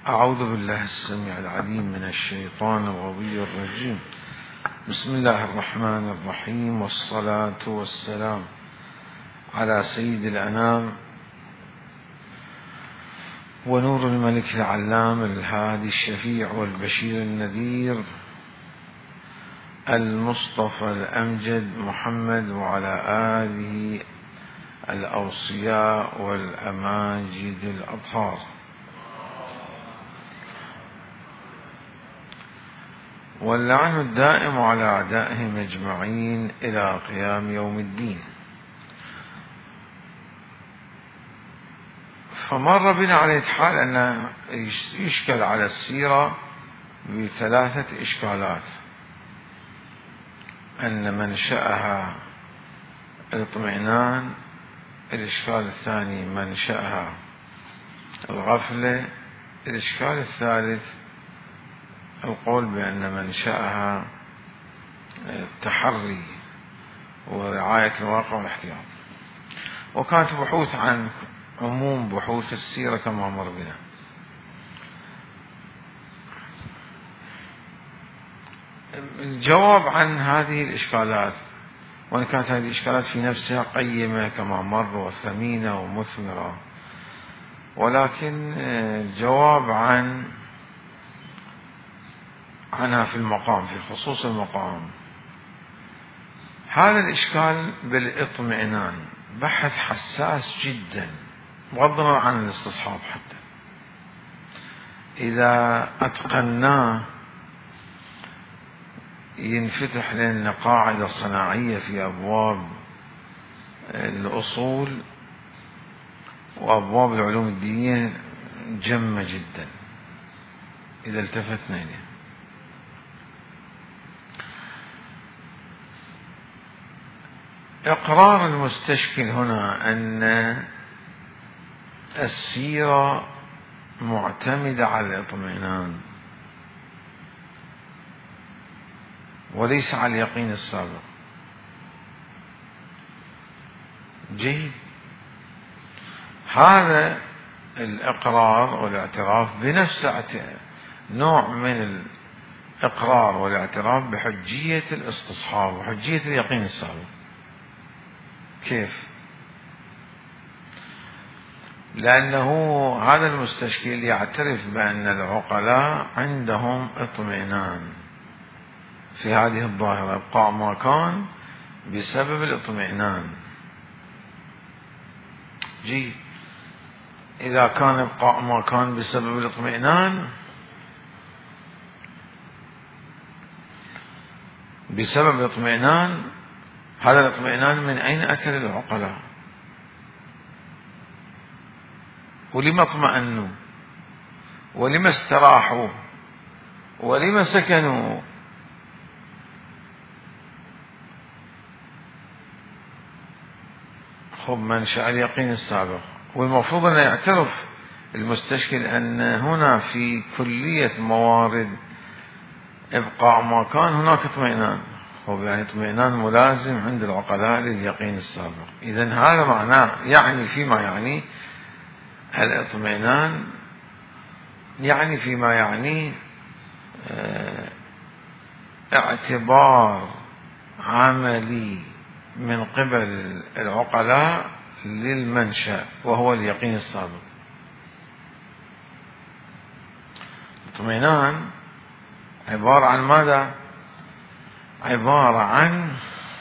أعوذ بالله السميع العليم من الشيطان الغوي الرجيم. بسم الله الرحمن الرحيم، والصلاة والسلام على سيد الأنام ونور الملك العلام الهادي الشفيع والبشير النذير المصطفى الأمجد محمد، وعلى آله الأوصياء والأماجد الأطهار، واللعن الدائم على أعدائهم أجمعين إلى قيام يوم الدين. فمر بنا على الحال أن يشكل على السيرة بثلاثة إشكالات: أن منشأها الاطمئنان، الإشكال الثاني منشأها الغفلة، الإشكال الثالث القول بأن منشأها التحري ورعاية الواقع والاحتياط. وكانت بحوث عن عموم بحوث السيرة كما مر بنا. الجواب عن هذه الإشكالات، وإن كانت هذه الإشكالات في نفسها قيمة كما مر وثمينة ومثمرة، ولكن الجواب عنها في المقام، في خصوص المقام. هذا الإشكال بالاطمئنان بحث حساس جدا، بغض النظر عن الاستصحاب. حتى إذا أتقناه ينفتح لنا قاعدة صناعية في أبواب الأصول وأبواب العلوم الدينية جمة جدا إذا التفتنا إليه. إقرار المستشكل هنا أن السيرة معتمدة على الاطمئنان وليس على اليقين السابق. جيد، هذا الإقرار والاعتراف بنفس نوع من الإقرار والاعتراف بحجية الاستصحاب وحجية اليقين السابق. كيف؟ لأنه هذا المستشكل يعترف بأن العقلاء عندهم اطمئنان في هذه الظاهرة، إبقاء ما كان بسبب الاطمئنان. جيد، إذا كان إبقاء ما كان بسبب الاطمئنان، بسبب الاطمئنان، هذا الاطمئنان من أين أتى للعقلاء؟ ولما اطمأنوا؟ ولما استراحوا؟ ولما سكنوا؟ خب منشأ اليقين السابق. والمفروض أن يعترف المستشكل أن هنا في كلية موارد إبقاء ما كان هناك اطمئنان. خب يعني اطمئنان ملازم عند العقلاء لليقين السابق. إذن هذا معناه يعني فيما يعني الاطمئنان، يعني فيما يعني اعتبار عملي من قبل العقلاء للمنشأ وهو اليقين السابق. الاطمئنان عبارة عن ماذا؟ عبارة عن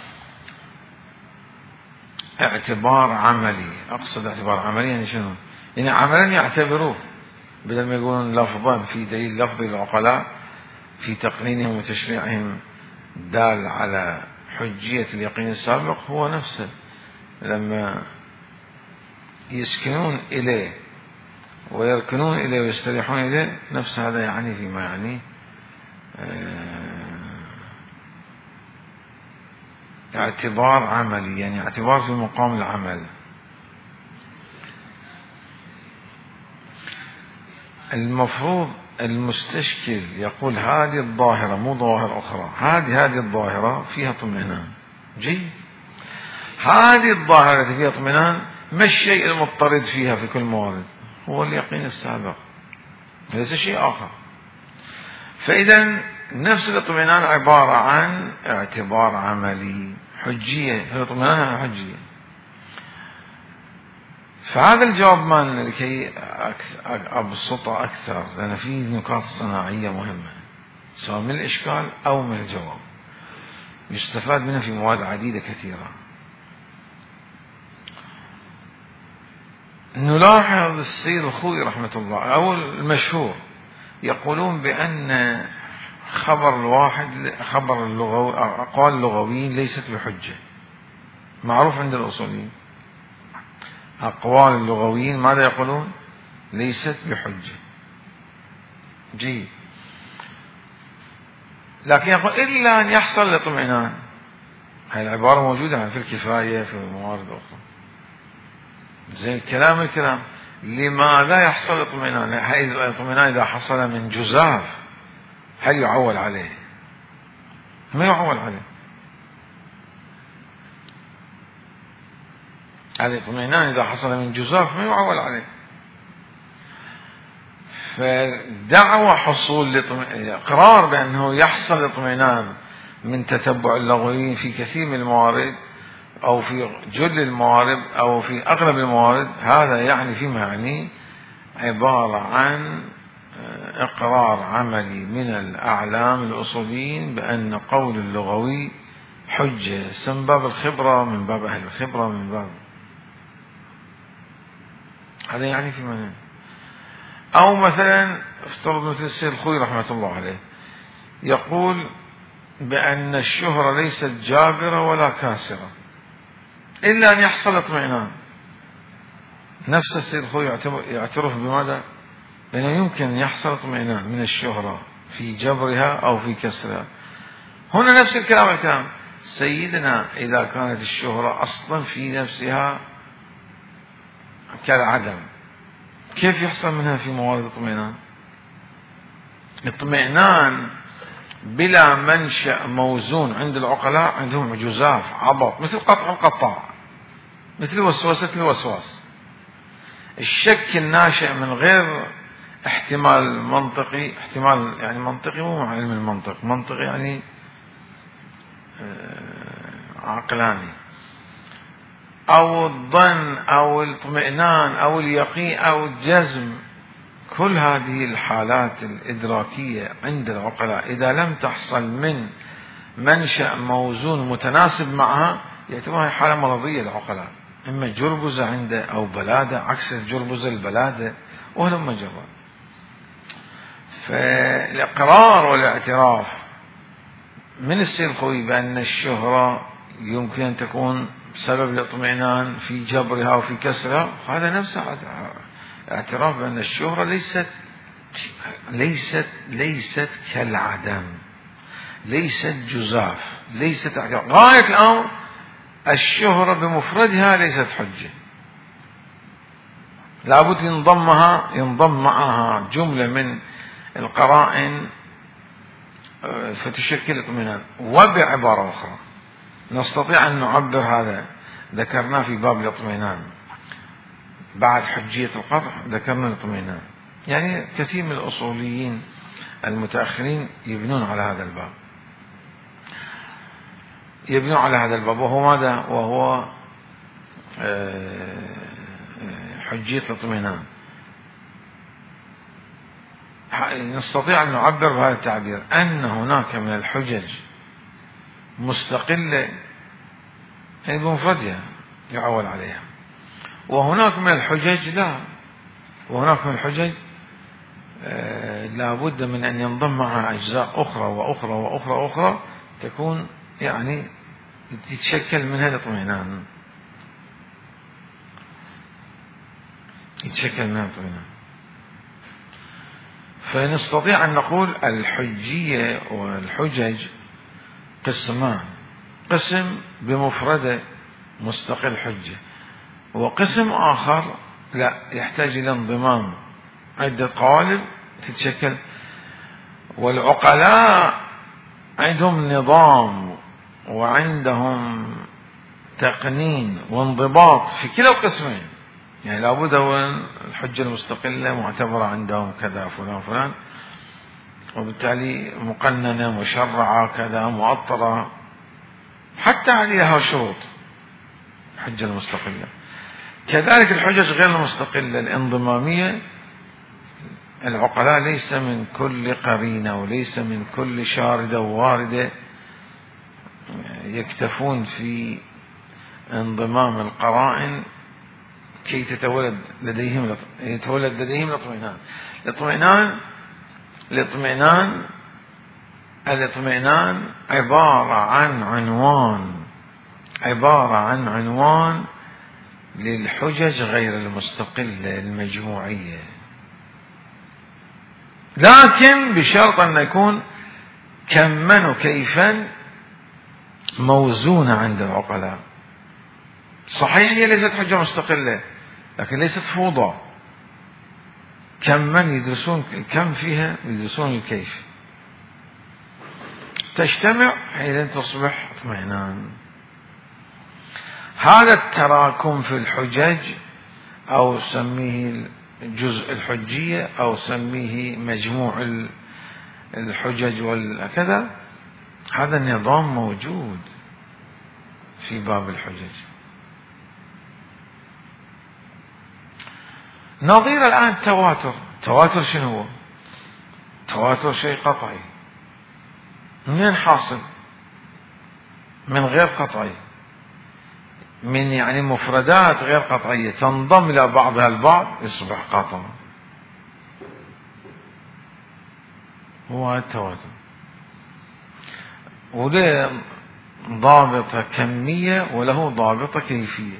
اعتبار عملي. أقصد اعتبار عملي يعني شنو؟ يعني عملا يعتبروه، بدل ما يقولون لفظا في دليل لفظي للعقلاء في تقنينهم وتشريعهم دال على حجية اليقين السابق، هو نفسه لما يسكنون إليه ويركنون إليه ويستريحون إليه، نفس هذا يعني فيما يعني اعتبار عملي، يعني اعتبار في مقام العمل. المفروض المستشكل يقول هذه الظاهرة مو ظواهر أخرى، هذه الظاهرة فيها اطمئنان. جيد، هذه الظاهرة التي فيها اطمئنان ما الشيء المضطرد فيها في كل موارد؟ هو اليقين السابق. ليس شيء آخر. فإذا نفس الاطمئنان عبارة عن اعتبار عملي، حجية، الاطمئنان عن حجية. فهذا الجواب مالنا لكي أبسطه أكثر، لأن فيه نقاط صناعية مهمة سواء من الإشكال أو من الجواب، يستفاد منها في مواد عديدة كثيرة. نلاحظ السيد الخوئي رحمة الله أو المشهور يقولون بأن خبر الواحد، خبر اللغوي، أقوال اللغويين ليست بحجة. معروف عند الأصوليين أقوال اللغويين ماذا يقولون؟ ليست بحجة. جيد. لكن يقول إلا أن يحصل الاطمئنان. هذه العبارة موجودة في الكفاية في موارد أخرى. زي الكلام لماذا يحصل الاطمئنان؟ الاطمئنان إذا حصل من جزاف هل يعول عليه؟ ما يعول عليه. الاطمئنان إذا حصل من جزاف ما يعول عليه. فدعوى حصول الاقرار بأنه يحصل الاطمئنان من تتبع اللغويين في كثير من الموارد أو في جل الموارد أو في أغلب الموارد، هذا يعني فيما يعني عبارة عن إقرار عملي من الأعلام الأصوليين بأن قول اللغوي حجة، من باب الخبرة، من باب أهل الخبرة، من باب هذا يعني فيما يعني. أو مثلا افترض مثل السيد الخوئي رحمة الله عليه يقول بأن الشهرة ليست جابرة ولا كاسرة إلا أن يحصل اطمئنان. نفس السيد الخوئي يعترف بماذا؟ لأنه يمكن يحصل اطمئنان من الشهرة في جبرها أو في كسرها. هنا نفس الكلام سيدنا إذا كانت الشهرة أصلا في نفسها كالعدم، كيف يحصل منها في موارد الاطمئنان؟ اطمئنان بلا منشأ موزون عند العقلاء عندهم جزاف، عبط، مثل قطع القطاع، مثل وسوسة الوسواس. الشك الناشئ من غير احتمال منطقي، احتمال يعني منطقي مو مع علم المنطق، منطقي يعني عقلاني، أو الظن أو الاطمئنان أو اليقين أو الجزم، كل هذه الحالات الإدراكية عند العقلاء إذا لم تحصل من منشأ موزون متناسب معها يعتبرها حالة مرضية للعقلاء، إما جربزة عنده أو بلادة، عكس الجربزة البلادة، وهلم جرا. فالإقرار والاعتراف من السيد الخوئي بأن الشهرة يمكن أن تكون سبب الاطمئنان في جبرها وفي كسرها، هذا نفسه اعتراف بأن الشهرة ليست كالعدم، ليست جزاف، ليست غاية الأمر الشهرة بمفردها ليست حجة، لابد ينضم معها جملة من القرائن فتشكل اطمئنان. وبعبارة أخرى نستطيع أن نعبر هذا، ذكرناه في باب الاطمئنان بعد حجية القطع، ذكرنا الاطمئنان. يعني كثير من الأصوليين المتأخرين يبنون على هذا الباب، يبنون على هذا الباب، وهو ماذا؟ وهو حجية الاطمئنان. نستطيع أن نعبر بهذا التعبير أن هناك من الحجج مستقلة يعني بمفردها يعول عليها، وهناك من الحجج لا، وهناك من الحجج لا بد من أن ينضم معها أجزاء أخرى وأخرى وأخرى وأخرى تكون يعني تتشكل منها الاطمئنان، يتشكل منها الاطمئنان. فنستطيع أن نقول الحجية والحجج قسمان، قسم بمفردة مستقل حجة، وقسم آخر لا، يحتاج إلى انضمام عدة قوالب تتشكل. والعقلاء عندهم نظام وعندهم تقنين وانضباط في كلا القسمين، يعني لابد هو الحجة المستقلة معتبرة عندهم كذا فلان فلان، وبالتالي مقننة مشرعة كذا مؤطرة، حتى عليها شروط الحجة المستقلة. كذلك الحجج غير المستقلة الانضمامية، العقلاء ليس من كل قرينة وليس من كل شاردة وواردة يكتفون في انضمام القرائن كي يتولد لديهم الاطمئنان عبارة عن عنوان للحجج غير المستقلة المجموعية، لكن بشرط أن يكون كما وكيفا موزونة عند العقلاء. صحيح هي ليست حجة مستقلة، لكن ليست فوضى. كما يدرسون الكم فيها يدرسون الكيف، تجتمع حين تصبح اطمئنان. هذا التراكم في الحجج، أو سميه جزء الحجية، أو سميه مجموع الحجج والكذا، هذا النظام موجود في باب الحجج. نظير الآن التواتر شنو هو؟ التواتر شيء قطعي، منين حاصل؟ من غير قطعي، من يعني مفردات غير قطعية تنضم إلى بعضها البعض يصبح قاطع، هو التواتر. وله ضابطة كمية وله ضابطة كيفية،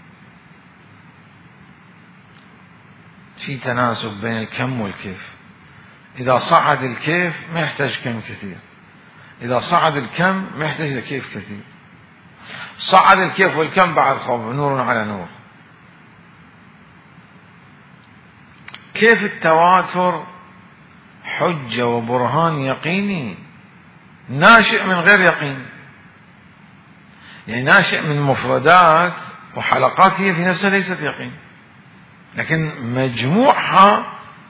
في تناسب بين الكم والكيف. إذا صعد الكيف ما يحتاج كم كثير، إذا صعد الكم ما يحتاج كيف كثير. صعد الكيف والكم بعد خوف، نور على نور. كيف التواتر حجة وبرهان يقيني ناشئ من غير يقين، يعني ناشئ من مفردات وحلقات هي في نفسها ليست يقين، لكن مجموعها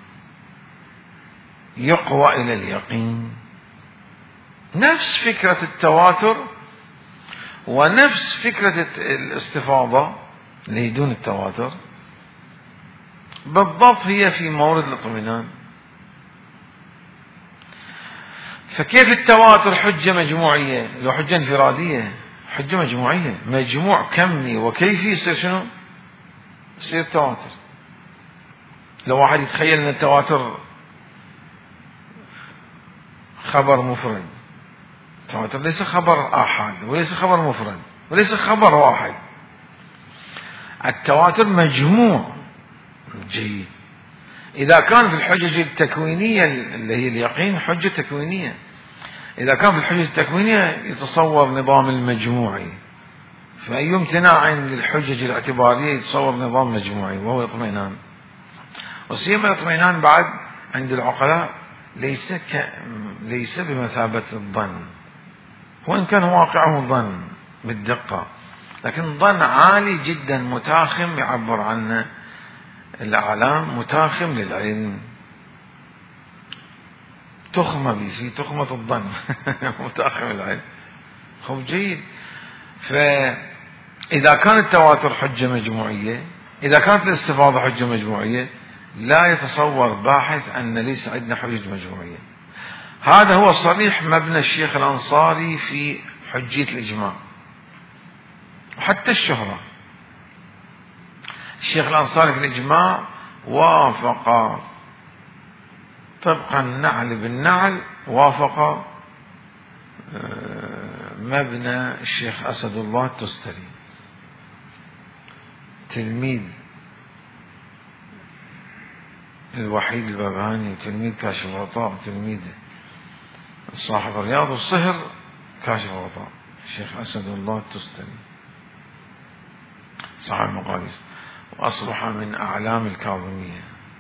يقوى إلى اليقين. نفس فكرة التواتر ونفس فكرة الاستفاضة اللي دون التواتر بالضبط هي في مورد الاطمئنان. فكيف التواتر حجة مجموعية؟ لو حجة انفرادية، حجة مجموعية، مجموع كمي وكيفي يصير شنو؟ يصير تواتر. لو واحد يتخيل ان التواتر خبر مفرد، التواتر ليس خبر آحاد وليس خبر مفرد وليس خبر واحد، التواتر مجموع جيد. إذا كان في الحجج التكوينية اللي هي اليقين حجة تكوينية، إذا كان في الحجج التكوينية يتصور نظام المجموعي، فأي امتناع للحجج الاعتبارية يتصور نظام مجموعي وهو اطمئنان. وسيما الاطمئنان بعد عند العقلاء ليس بمثابة الظن، وإن كان واقعه ظن بالدقة، لكن ظن عالي جدا متاخم، يعبر عنه الأعلام متاخم للعلم، تخمة في تخمة الظن متاخم العلم. خب جيد. فإذا كان التواتر حجة مجموعية، إذا كانت الاستفاضة حجة مجموعية، لا يتصور باحث أن ليس عندنا حجج مجموعية. هذا هو صريح مبنى الشيخ الأنصاري في حجية الإجماع وحتى الشهرة. الشيخ الأنصاري في الإجماع وافق طبقا النعل بالنعل، وافق مبنى الشيخ أسد الله التستري، تلميذ الوحيد البابهاني، تلميذ كاشف الغطاء، تلميذ صاحب الرياض والصهر كاشف الغطاء، الشيخ أسد الله التستري صاحب المقاليس، وأصبح من أعلام الكاظمية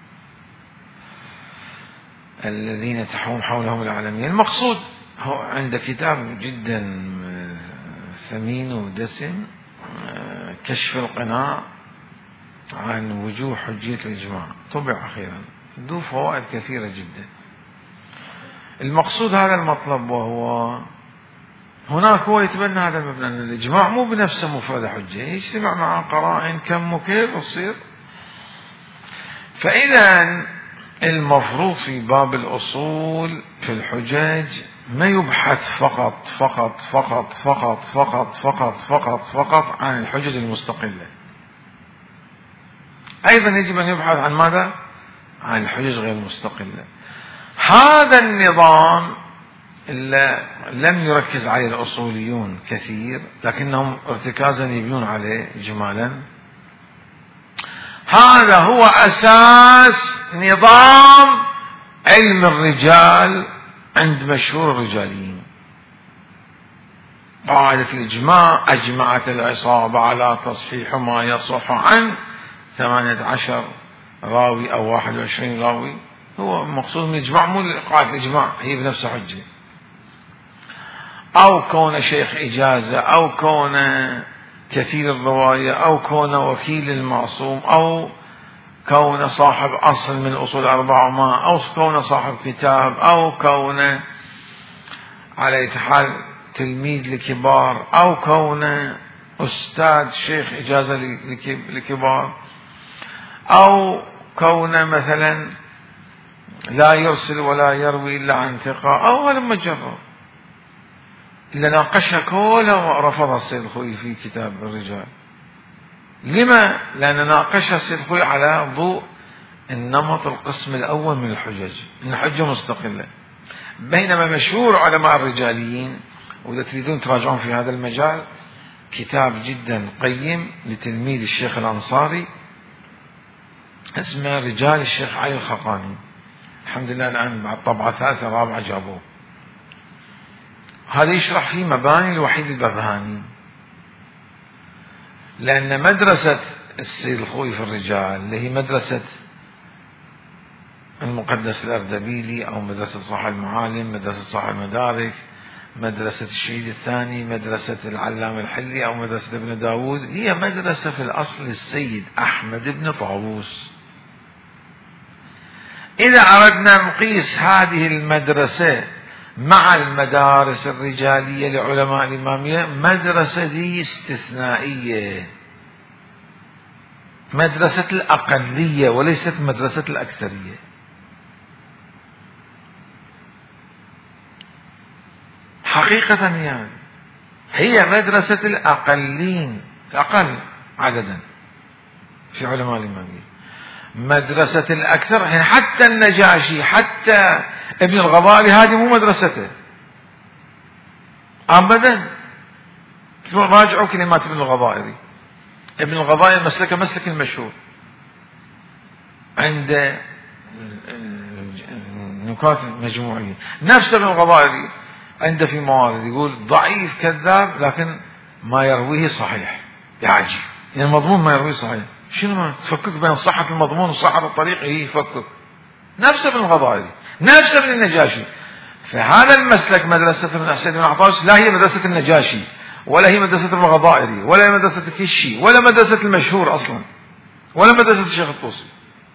الذين تحوم حولهم العالمية. المقصود هو عند كتاب جدا ثمين ودسم، كشف القناع عن وجوه حجية الإجماع، طبع أخيرا، ذو فوائد كثيرة جدا. المقصود هذا المطلب، وهو هناك هو يتبنى هذا المبنى أن الإجماع مو بنفسه مفرد حجة، يجتمع مع قرائن كم وكيف تصير. فإذا المفروض في باب الأصول في الحجج ما يبحث فقط فقط فقط فقط فقط فقط فقط فقط عن الحجج المستقلة، أيضا يجب أن يبحث عن ماذا؟ عن الحجج غير المستقلة. هذا النظام اللي لم يركز عليه الأصوليون كثير، لكنهم ارتكازا يبنون عليه إجمالا، هذا هو أساس نظام علم الرجال عند مشهور الرجاليين. قاعدة الإجماع: أجمعت العصابة على تصحيح ما يصح عن 18 راوي أو 21 راوي. هو مقصود من الإجماع مو قاعدة الإجماع هي بنفسها حجة، أو كون شيخ إجازة، أو كون كثير الرواية، أو كون وكيل المعصوم، أو كون صاحب أصل من أصول 400، أو كون صاحب كتاب، أو كون على حال تلميذ لكبار، أو كون أستاذ شيخ إجازة لكبار، أو كون مثلا لا يرسل ولا يروي إلا عن ثقة، أو هذا مجرد اللي ناقشها كلها ورفضها السيد الخوئي في كتاب الرجال. لما؟ لأن ناقشها السيد الخوئي على ضوء النمط القسم الأول من الحجج، إن حجة مستقلة، بينما مشهور علماء الرجاليين، وإذا تريدون تراجعون في هذا المجال كتاب جدا قيم لتلميذ الشيخ الأنصاري اسمه رجال الشيخ علي الخقاني، الحمد لله الآن بعد طبعة ثالثة رابعة جابوه. هذا يشرح فيه مباني الوحيد البرهاني، لأن مدرسة السيد الخوئي في الرجال اللي هي مدرسة المقدس الأردبيلي، أو مدرسة صاحب المعالم، مدرسة صاحب المدارك، مدرسة الشهيد الثاني، مدرسة العلامة الحلي، أو مدرسة ابن داود، هي مدرسة في الأصل السيد أحمد بن طاووس. إذا أردنا نقيس هذه المدرسة مع المدارس الرجالية لعلماء الإمامية، مدرسة دي استثنائية، مدرسة الأقلية وليست مدرسة الأكثرية. حقيقة يعني هي مدرسة الأقلين، الأقل عددا في علماء الإمامية. مدرسة الأكثر يعني حتى النجاشي، حتى ابن الغضائري، هذه مو مدرسته أبدا. راجعوا كلمات ابن الغضائري. ابن الغضائري مسلكه مسلك المشهور عند نكات مجموعية. نفس ابن الغضائري عنده في موارد يقول ضعيف كذاب لكن ما يرويه صحيح، يعجب يعني المضمون ما يرويه صحيح. شنو ما تفكك بين صحة المضمون وصحة الطريق؟ هي يفكك. نفس ابن الغضائري، نفس ابن النجاشي. فهذا المسلك مدرسة ابن حسين بن عطاش لا هي مدرسة النجاشي، ولا هي مدرسة ابن الغضائري، ولا هي مدرسة الكشي، ولا مدرسة المشهور أصلا، ولا مدرسة الشيخ الطوسي.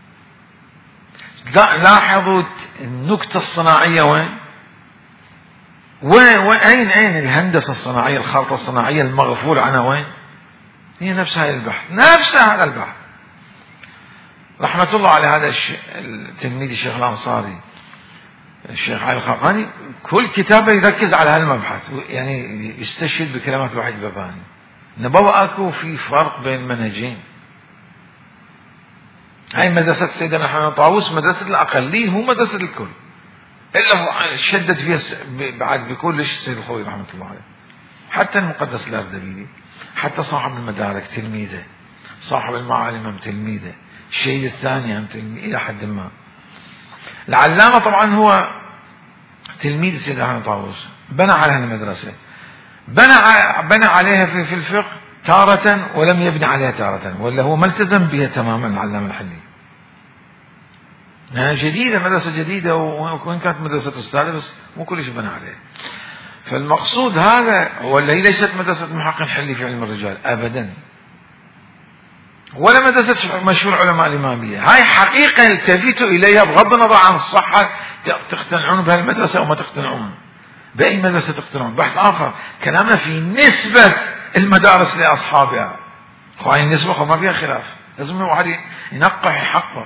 لاحظوا النكتة الصناعية وين أين الهندسة الصناعية، الخلطة الصناعية المغفول عنها وين؟ هي نفس هذا البحث، نفس هذا البحث. رحمة الله على هذا التلميذ الشيخ الأنصاري الشيخ علي الخقاني، كل كتابه يركز على هالمبحث، يعني يستشهد بكلمات واحد باباني. نبوا أكو في فرق بين منهجين. هاي مدرسة سيدنا محمد طاووس مدرسة الأقلين، مو مدرسة الكل، إلا شدد فيها بعد بكلش السيد الخوئي رحمة الله عليه. حتى المقدس الأردبيلي، حتى صاحب المدارك تلميذه، صاحب المعالم هم تلميذه، الشهيد الثاني هم تلميذه إلى حد ما. العلامة طبعا هو تلميذ سيدنا محمد طاووس، بنى على المدرسة، بنى عليها في الفقه تارة ولم يبني عليها تارة، ولا هو ملتزم بها تماما. العلامة الحلي جديدة، مدرسة جديدة، وإن كانت مدرسة أستاذة بس مو كل شيء بنى عليها. فالمقصود هذا، ولا هي ليست مدرسة محقق حلي في علم الرجال أبدا ولا مدرسة مشهور علماء الإمامية. هاي حقيقة التفتوا إليها بغض النظر عن الصحة، تقتنعون بهالمدرسة أو ما تقتنعون، بأي مدرسة تقتنعون بحث آخر. كلامنا في نسبة المدارس لأصحابها، هاي النسبة ما فيها خلاف، لازم الواحد ينقح يحقق.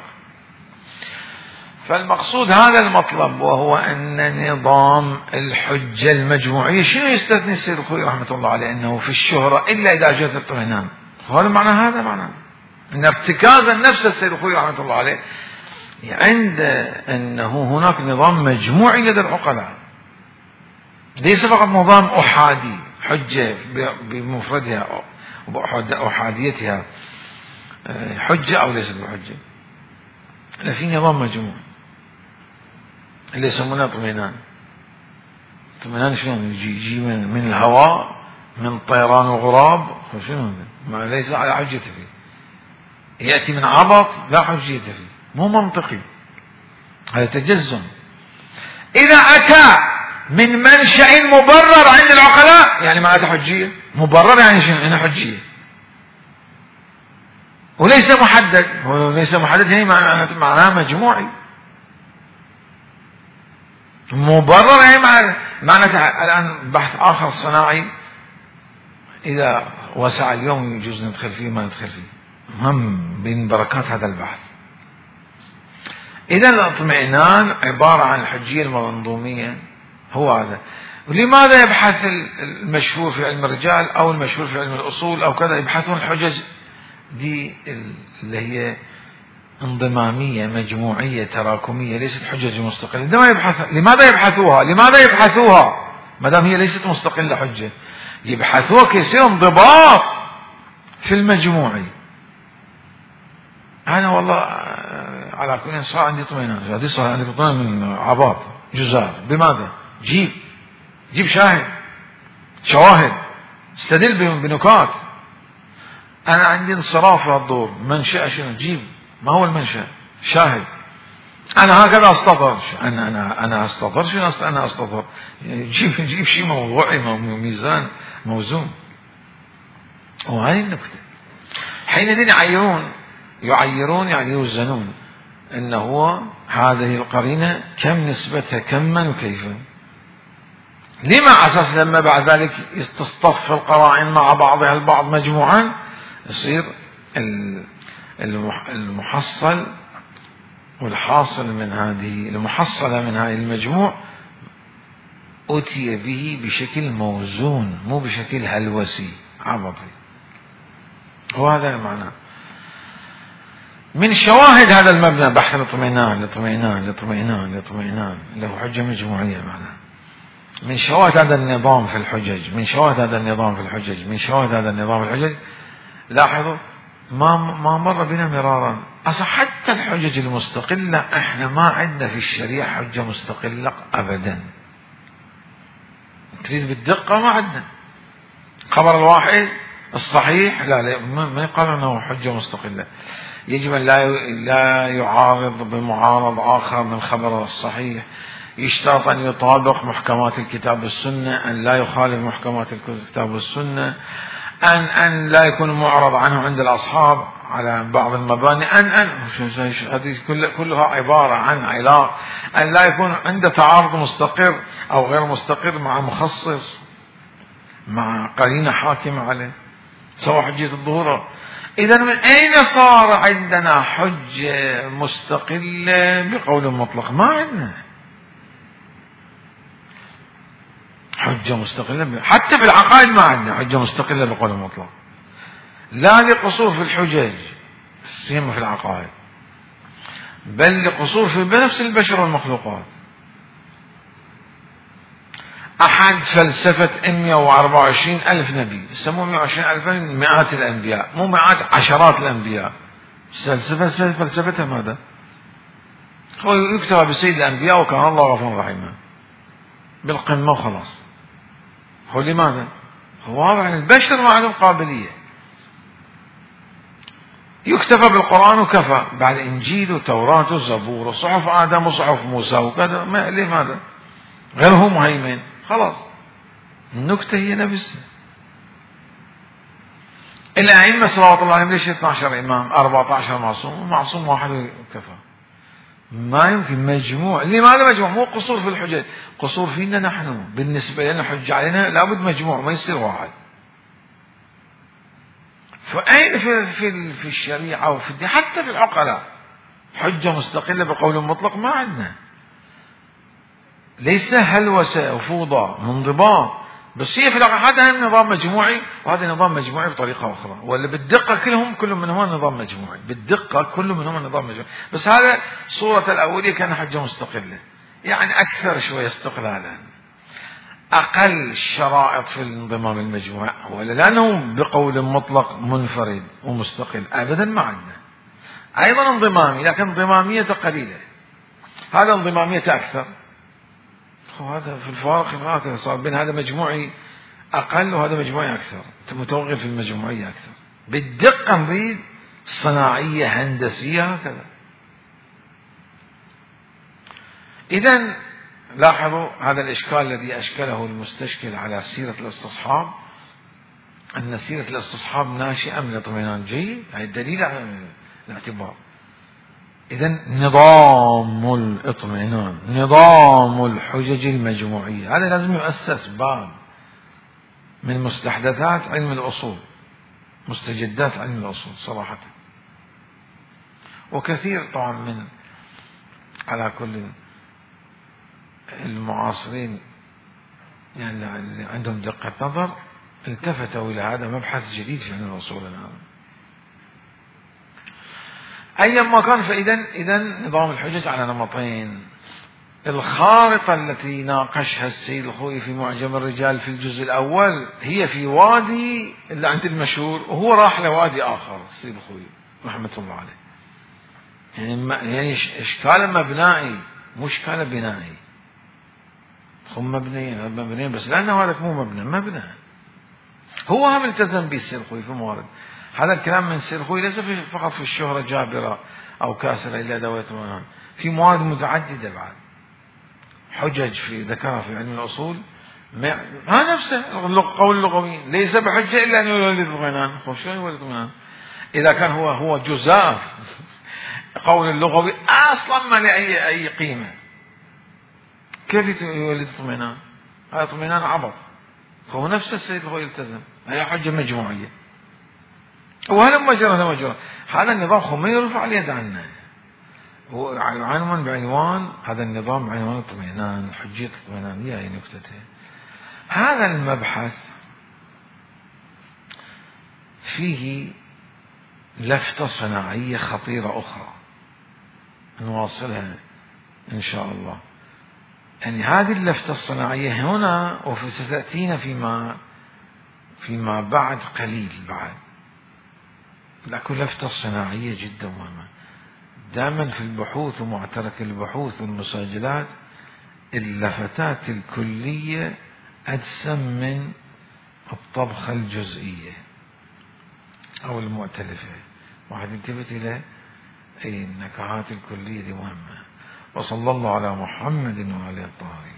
فالمقصود هذا المطلب، وهو أن نظام الحجة المجموعية شنو يستثني السيد الخوئي رحمة الله عليه؟ أنه في الشهرة إلا إذا جاءت الطمئنان. هذا معنى أن ارتكاز النفس السيد الخوئي رحمة الله عليه عند أنه هناك نظام مجموعي لدى العقلاء، ليس فقط نظام أحادي حجة بمفردها وأحاديتها حجة أو ليست بحجة، لا، في نظام مجموعي اللي يسمونه اطمئنان. اطمئنان شنو؟ يجي من الهواء، من طيران وغراب، شنو؟ ما ليس على حجة فيه، يأتي من عبط لا حجية فيه، مو منطقي، هذا تجزم. إذا أتى من منشأ مبرر عند العقلاء يعني معناته حجية. مبرر يعني شنو؟ يعني حجية، وليس محدد. وليس محدد يعني معناه مجموعي. مبرر يعني معناته الآن بحث آخر صناعي إذا وسع اليوم يجوز ندخل فيه ما ندخل فيه، مهم من بركات هذا البحث. إذا الاطمئنان عبارة عن الحجية المنظومية، هو هذا. لماذا يبحث المشهور في علم الرجال أو المشهور في علم الأصول أو كذا يبحثون الحجج دي اللي هي انضمامية مجموعية تراكمية، ليست حجج مستقلة؟ لماذا يبحثوها ما دام هي ليست مستقلة حجة؟ يبحثوها كي يصير انضباط في المجموعي. أنا والله على كل صار عندي طمئنان، صار عندي طمئنان من عباط جزار. بماذا؟ جيب شواهد، استدل بنكات. أنا عندي انصراف في الدور، منشأ شنو؟ جيب ما هو المنشأ، شاهد. أنا هكذا أستظهر، أنا أستظهر شنو؟ أنا أستظهر جيب شيء موضوعي، ميزان موزون. وهذه النكتة. حينئذ يعيرون يعني يوزنون أنه هو هذه القرينة كم نسبتها كما وكيفا. لما أساس لما بعد ذلك تصطف القرائن مع بعضها البعض مجموعا، يصير المحصل والحاصل من هذه المحصلة من هذه المجموع أتي به بشكل موزون، مو بشكل هلوسي عبطي. وهذا المعنى من شواهد هذا المبنى، بحث الاطمئنان له حجة مجموعية معناه. من شواهد هذا النظام في الحجج، لاحظوا ما مر بنا مرارا أصلا حتى الحجج المستقلة احنا ما عندنا في الشريعة حجة مستقلة أبدا. تريد بالدقة ما عندنا. خبر الواحد الصحيح لا ما يقال أنه حجة مستقلة، يجب أن لا يعارض بمعارض آخر من خبر الصحيح، يشترط أن يطابق محكمات الكتاب والسنة، أن لا يخالف محكمات الكتاب والسنة، أن لا يكون معرض عنه عند الأصحاب على بعض المباني، هذه كلها عبارة عن علاق، أن لا يكون عنده تعارض مستقر أو غير مستقر مع مخصص، مع قرينة حاكمة عليه، سواء حجة الظهور. إذا من أين صار عندنا حجة مستقلة بقول مطلق؟ ما عندنا حجة مستقلة، حتى في العقائد ما عندنا حجة مستقلة بقول مطلق، لا لقصور في الحجج سيما في العقائد، بل لقصور في بنفس البشر والمخلوقات. أحد فلسفة 124 ألف نبي، يسموه 120 ألف مئات الأنبياء، مو مئات، عشرات الأنبياء. فلسفتها ماذا؟ هو يكتب بسيد الأنبياء وكان الله غفورا رحيما بالقمة وخلاص. هو لماذا؟ هو واضح أن البشر ما عندهم قابلية. يكتفى بالقرآن وكفى، بعد إنجيل وتوراة وزبور وصحف آدم وصحف موسى وكذا، لماذا؟ غير هو مهيمن خلاص. النكتة هي نفسها. الأئمة صلوات الله عليهم ليش 12 إمام 14 معصوم، معصوم واحد كفى. ما يمكن مجموع. لماذا مجموع؟ مو قصور في الحجج، قصور فينا نحن، بالنسبة لنا حج علينا لابد مجموع، ما يصير واحد. فأين في الشريعة وفي الدين حتى في العقلاء حجة مستقلة بقول مطلق ما عندنا. ليس هلوسة وفوضى، منضباط، بس هي في العقل هذا نظام مجموعي وهذا نظام مجموعي بطريقة أخرى، ولا بالدقة كل منهما نظام مجموعي، بالدقة كل منهما نظام مجموعي، بس هذا صورة الأولية كان حجة مستقلة، يعني أكثر شوية استقلالا، أقل الشرائط في الانضمام المجموعي، ولا لأنه بقول مطلق منفرد ومستقل أبدا ما عندنا. أيضا انضمامي لكن انضمامية قليلة، هذا انضمامية أكثر، وهذا في الفارق هكذا صار بين هذا مجموعي أقل وهذا مجموعي أكثر، متوغل في المجموعية أكثر، بالدقة نريد صناعية هندسية هكذا. إذن لاحظوا هذا الإشكال الذي أشكله المستشكل على سيرة الاستصحاب، أن سيرة الاستصحاب ناشئة من الاطمئنان. جيد، هذا الدليل على الاعتبار. إذن نظام الاطمئنان، نظام الحجج المجموعية، هذا لازم يؤسس باب من مستحدثات علم الأصول، مستجدات علم الأصول صراحة. وكثير طبعا من على كل المعاصرين يعني اللي عندهم دقة نظر التفتوا إلى هذا مبحث جديد في علم الأصول الآن. أيما كان فإذن نظام الحجج على نمطين. الخارطة التي ناقشها السيد الخوئي في معجم الرجال في الجزء الأول هي في وادي اللي عند المشهور، وهو راح لوادي آخر السيد الخوئي رحمة الله عليه. يعني إشكال مبنائي مو إشكال بنائي. هم مبنيين بس لأنه هذا مو مبنى هو هم التزم به السيد الخوئي في موارد. هذا الكلام من السيد الخوئي ليس فقط في الشهرة جابرة أو كاسرة إلى دوات منان، في موارد متعددة بعد حجج في ذكرها في علم الأصول. ها نفسه قول اللغوي ليس بحجة إلا أن يولد اطمئنان. شلون يولد اطمئنان إذا كان هو جزاء قول اللغوي أصلا ما له أي قيمة؟ كيف يولد اطمئنان؟ هذا اطمئنان عبط. فهو نفسه السيد الخوئي التزم هي حجة مجموعية، وهذا مجرى هذا النظام خميني رفع اليد عنه، هو عنوان بعنوان هذا النظام عنوان الاطمئنان، الحجية الاطمئنانية هي نكتته. هذا المبحث فيه لفتة صناعية خطيرة أخرى نواصلها إن شاء الله. يعني هذه اللفتة الصناعية هنا وستأتينا فيما بعد قليل بعد، لكن لفتة صناعية جدا مهمة. دائما في البحوث ومعترك البحوث والمساجلات اللفتات الكلية أدسم من الطبخة الجزئية أو المؤتلفة. واحد يلتفت إلى النكهات الكلية دي مهمة. وصلى الله على محمد وعلى الطاهرين.